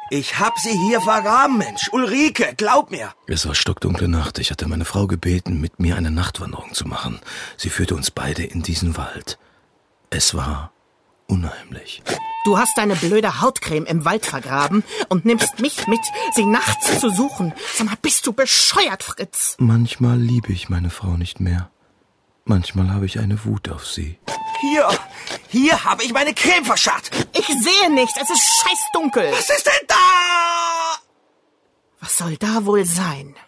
Ich hab sie hier vergraben, Mensch. Ulrike, glaub mir. Es war stockdunkle Nacht. Ich hatte meine Frau gebeten, mit mir eine Nachtwanderung zu machen. Sie führte uns beide in diesen Wald. Es war unheimlich. Du hast deine blöde Hautcreme im Wald vergraben und nimmst mich mit, sie nachts zu suchen. Sag mal, bist du bescheuert, Fritz? Manchmal liebe ich meine Frau nicht mehr. Manchmal habe ich eine Wut auf sie. Hier habe ich meine Creme verscharrt. Ich sehe nichts, es ist scheißdunkel. Was ist denn da? Was soll da wohl sein?